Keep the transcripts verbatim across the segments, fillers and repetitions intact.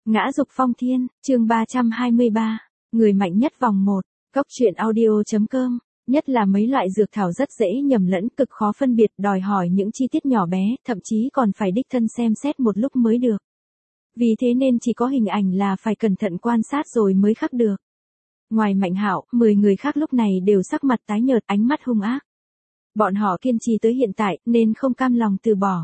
Ngã dục phong thiên, chương ba trăm hai mươi ba, người mạnh nhất vòng một, Cốc truyện audio chấm com, nhất là mấy loại dược thảo rất dễ nhầm lẫn, cực khó phân biệt, đòi hỏi những chi tiết nhỏ bé, thậm chí còn phải đích thân xem xét một lúc mới được. Vì thế nên chỉ có hình ảnh là phải cẩn thận quan sát rồi mới khắc được. Ngoài Mạnh Hạo, mười người khác lúc này đều sắc mặt tái nhợt, ánh mắt hung ác. Bọn họ kiên trì tới hiện tại, nên không cam lòng từ bỏ.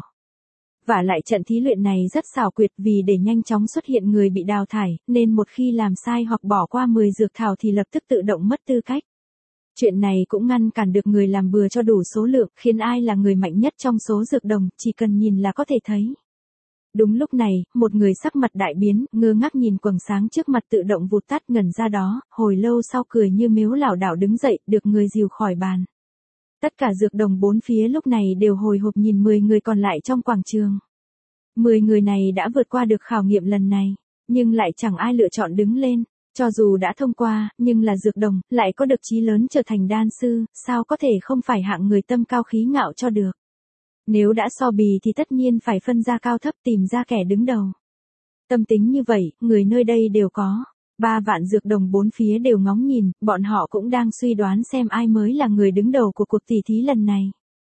Và lại trận thí luyện này rất xảo quyệt, vì để nhanh chóng xuất hiện người bị đào thải, nên một khi làm sai hoặc bỏ qua mười dược thảo thì lập tức tự động mất tư cách. Chuyện này cũng ngăn cản được người làm bừa cho đủ số lượng, khiến ai là người mạnh nhất trong số dược đồng, chỉ cần nhìn là có thể thấy. Đúng lúc này, một người sắc mặt đại biến, ngơ ngác nhìn quầng sáng trước mặt tự động vụt tắt, ngẩn ra đó, hồi lâu sau cười như miếu lảo đảo đứng dậy, được người dìu khỏi bàn. Tất cả dược đồng bốn phía lúc này đều hồi hộp nhìn mười người còn lại trong quảng trường. mười người này đã vượt qua được khảo nghiệm lần này, nhưng lại chẳng ai lựa chọn đứng lên. Cho dù đã thông qua, nhưng là dược đồng, lại có được chí lớn trở thành đan sư, sao có thể không phải hạng người tâm cao khí ngạo cho được. Nếu đã so bì thì tất nhiên phải phân ra cao thấp, tìm ra kẻ đứng đầu. Tâm tính như vậy, người nơi đây đều có. Ba vạn dược đồng bốn phía đều ngóng nhìn, bọn họ cũng đang suy đoán xem ai mới là người đứng đầu của cuộc tỉ thí lần này.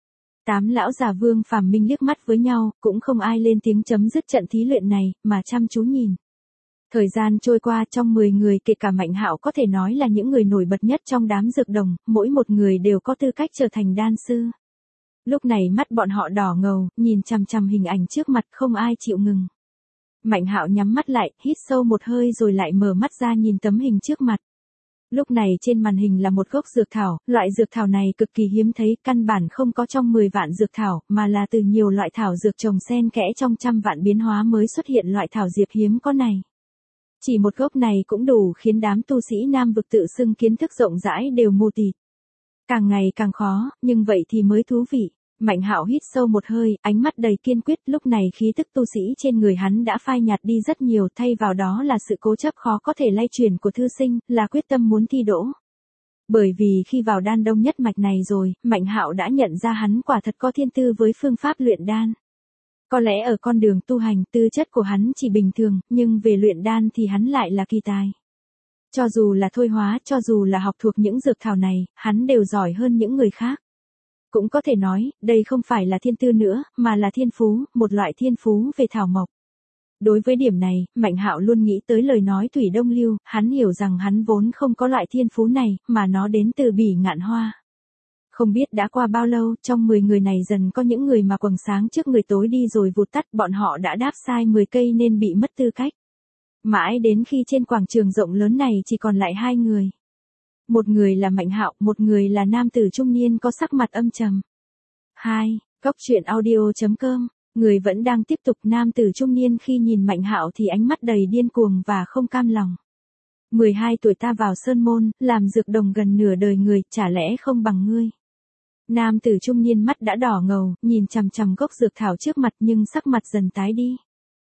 Tám lão già Vương Phàm Minh liếc mắt với nhau, cũng không ai lên tiếng chấm dứt trận thí luyện này, mà chăm chú nhìn. Thời gian trôi qua, trong mười người kể cả Mạnh Hạo có thể nói là những người nổi bật nhất trong đám dược đồng, mỗi một người đều có tư cách trở thành đan sư. Lúc này mắt bọn họ đỏ ngầu, nhìn chằm chằm hình ảnh trước mặt, không ai chịu ngừng. Mạnh Hạo nhắm mắt lại, hít sâu một hơi rồi lại mở mắt ra nhìn tấm hình trước mặt. Lúc này trên màn hình là một gốc dược thảo, loại dược thảo này cực kỳ hiếm thấy, căn bản không có trong mười vạn dược thảo, mà là từ nhiều loại thảo dược trồng xen kẽ trong trăm vạn biến hóa mới xuất hiện loại thảo diệp hiếm có này. Chỉ một gốc này cũng đủ khiến đám tu sĩ Nam vực tự xưng kiến thức rộng rãi đều mù tịt. Càng ngày càng khó, nhưng vậy thì mới thú vị. Mạnh Hạo hít sâu một hơi, ánh mắt đầy kiên quyết, lúc này khí tức tu sĩ trên người hắn đã phai nhạt đi rất nhiều, thay vào đó là sự cố chấp khó có thể lay chuyển của thư sinh, là quyết tâm muốn thi đỗ. Bởi vì khi vào đan đông nhất mạch này rồi, Mạnh Hạo đã nhận ra hắn quả thật có thiên tư với phương pháp luyện đan. Có lẽ ở con đường tu hành, tư chất của hắn chỉ bình thường, nhưng về luyện đan thì hắn lại là kỳ tài. Cho dù là thôi hóa, cho dù là học thuộc những dược thảo này, hắn đều giỏi hơn những người khác. Cũng có thể nói, đây không phải là thiên tư nữa, mà là thiên phú, một loại thiên phú về thảo mộc. Đối với điểm này, Mạnh Hạo luôn nghĩ tới lời nói Thủy Đông Lưu, hắn hiểu rằng hắn vốn không có loại thiên phú này, mà nó đến từ Bỉ Ngạn Hoa. Không biết đã qua bao lâu, trong mười người này dần có những người mà quầng sáng trước người tối đi rồi vụt tắt, bọn họ đã đáp sai mười cây nên bị mất tư cách. Mãi đến khi trên quảng trường rộng lớn này chỉ còn lại hai người. Một người là Mạnh Hạo, một người là nam tử trung niên có sắc mặt âm trầm. hai. Cốc truyện audio chấm com, người vẫn đang tiếp tục. Nam tử trung niên khi nhìn Mạnh Hạo thì ánh mắt đầy điên cuồng và không cam lòng. mười hai tuổi ta vào sơn môn, làm dược đồng gần nửa đời người, chả lẽ không bằng ngươi. Nam tử trung niên mắt đã đỏ ngầu, nhìn chằm chằm gốc dược thảo trước mặt nhưng sắc mặt dần tái đi.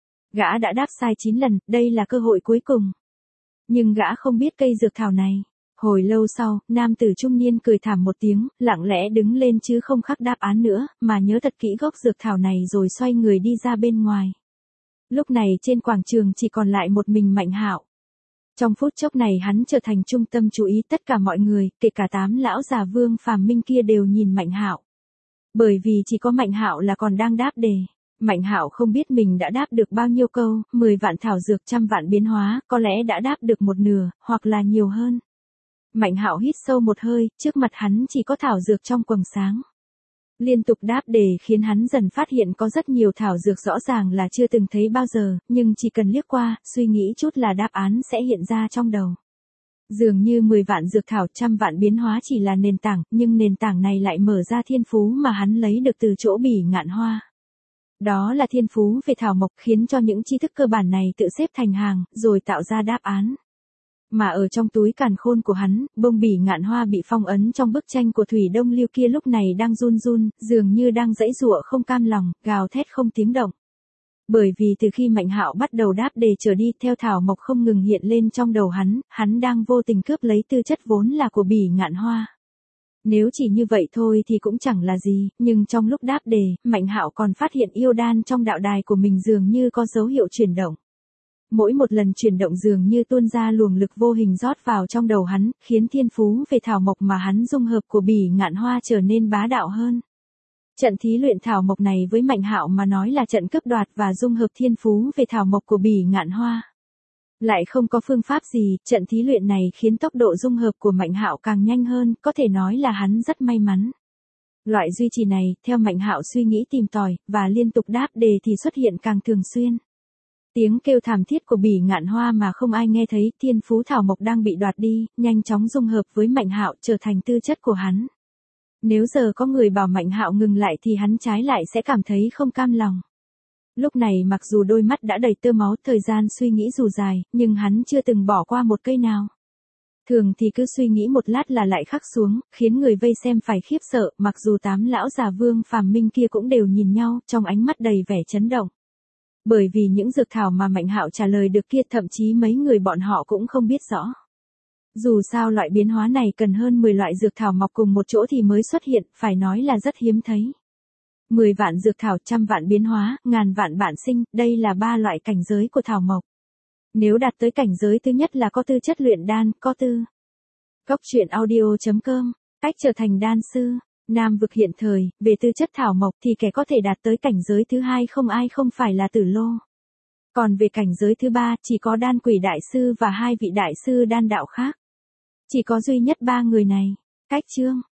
Gã đã đáp sai chín lần, đây là cơ hội cuối cùng. Nhưng gã không biết cây dược thảo này. Hồi lâu sau, nam tử trung niên cười thảm một tiếng, lặng lẽ đứng lên chứ không khắc đáp án nữa, mà nhớ thật kỹ gốc dược thảo này rồi xoay người đi ra bên ngoài. Lúc này trên quảng trường chỉ còn lại một mình Mạnh Hạo. Trong phút chốc này hắn trở thành trung tâm chú ý, tất cả mọi người, kể cả tám lão già Vương Phàm Minh kia đều nhìn Mạnh Hạo. Bởi vì chỉ có Mạnh Hạo là còn đang đáp đề. Mạnh Hạo không biết mình đã đáp được bao nhiêu câu, mười vạn thảo dược trăm vạn biến hóa, có lẽ đã đáp được một nửa, hoặc là nhiều hơn. Mạnh Hạo hít sâu một hơi, trước mặt hắn chỉ có thảo dược trong quầng sáng. Liên tục đáp đề khiến hắn dần phát hiện có rất nhiều thảo dược rõ ràng là chưa từng thấy bao giờ, nhưng chỉ cần liếc qua, suy nghĩ chút là đáp án sẽ hiện ra trong đầu. Dường như mười vạn dược thảo trăm vạn biến hóa chỉ là nền tảng, nhưng nền tảng này lại mở ra thiên phú mà hắn lấy được từ chỗ Bỉ Ngạn Hoa. Đó là thiên phú về thảo mộc, khiến cho những tri thức cơ bản này tự xếp thành hàng, rồi tạo ra đáp án. Mà ở trong túi càn khôn của hắn, bông Bỉ Ngạn Hoa bị phong ấn trong bức tranh của Thủy Đông Lưu kia lúc này đang run run, dường như đang giãy giụa không cam lòng, gào thét không tiếng động. Bởi vì từ khi Mạnh Hạo bắt đầu đáp đề trở đi, theo thảo mộc không ngừng hiện lên trong đầu hắn, hắn đang vô tình cướp lấy tư chất vốn là của Bỉ Ngạn Hoa. Nếu chỉ như vậy thôi thì cũng chẳng là gì, nhưng trong lúc đáp đề, Mạnh Hạo còn phát hiện yêu đan trong đạo đài của mình dường như có dấu hiệu chuyển động. Mỗi một lần chuyển động dường như tuôn ra luồng lực vô hình rót vào trong đầu hắn, khiến thiên phú về thảo mộc mà hắn dung hợp của Bỉ Ngạn Hoa trở nên bá đạo hơn. Trận thí luyện thảo mộc này với Mạnh Hạo mà nói là trận cướp đoạt và dung hợp thiên phú về thảo mộc của Bỉ Ngạn Hoa. Lại không có phương pháp gì, trận thí luyện này khiến tốc độ dung hợp của Mạnh Hạo càng nhanh hơn, có thể nói là hắn rất may mắn. Loại duy trì này, theo Mạnh Hạo suy nghĩ tìm tòi, và liên tục đáp đề thì xuất hiện càng thường xuyên. Tiếng kêu thảm thiết của Bỉ Ngạn Hoa mà không ai nghe thấy, thiên phú thảo mộc đang bị đoạt đi, nhanh chóng dung hợp với Mạnh Hạo trở thành tư chất của hắn. Nếu giờ có người bảo Mạnh Hạo ngừng lại thì hắn trái lại sẽ cảm thấy không cam lòng. Lúc này mặc dù đôi mắt đã đầy tơ máu, thời gian suy nghĩ dù dài, nhưng hắn chưa từng bỏ qua một cây nào. Thường thì cứ suy nghĩ một lát là lại khắc xuống, khiến người vây xem phải khiếp sợ, mặc dù tám lão già Vương Phàm Minh kia cũng đều nhìn nhau, trong ánh mắt đầy vẻ chấn động. Bởi vì những dược thảo mà Mạnh Hạo trả lời được kia thậm chí mấy người bọn họ cũng không biết rõ. Dù sao loại biến hóa này cần hơn mười loại dược thảo mọc cùng một chỗ thì mới xuất hiện, phải nói là rất hiếm thấy. mười vạn dược thảo, trăm vạn biến hóa, ngàn vạn bản sinh, đây là ba loại cảnh giới của thảo mộc. Nếu đạt tới cảnh giới thứ nhất là có tư chất luyện đan, có tư. Cốc truyện audio chấm com, cách trở thành đan sư. Nam vực hiện thời, về tư chất thảo mộc thì kẻ có thể đạt tới cảnh giới thứ hai không ai không phải là Tử Lô. Còn về cảnh giới thứ ba, chỉ có Đan Quỷ đại sư và hai vị đại sư đan đạo khác. Chỉ có duy nhất ba người này. Cách chương